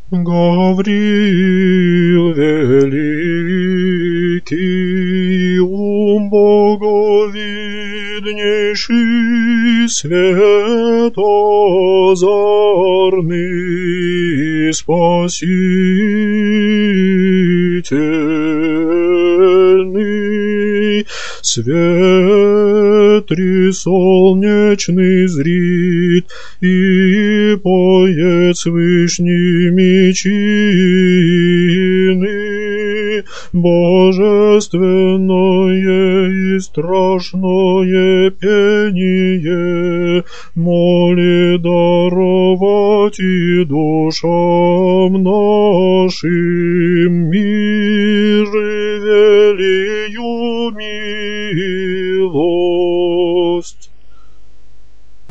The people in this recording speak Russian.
Гавриил великий, боговиднейший, светозарный спасительный, свет трисолнечный зрит и поет с вышними чины, божественное и страшное пение моли даровать и душа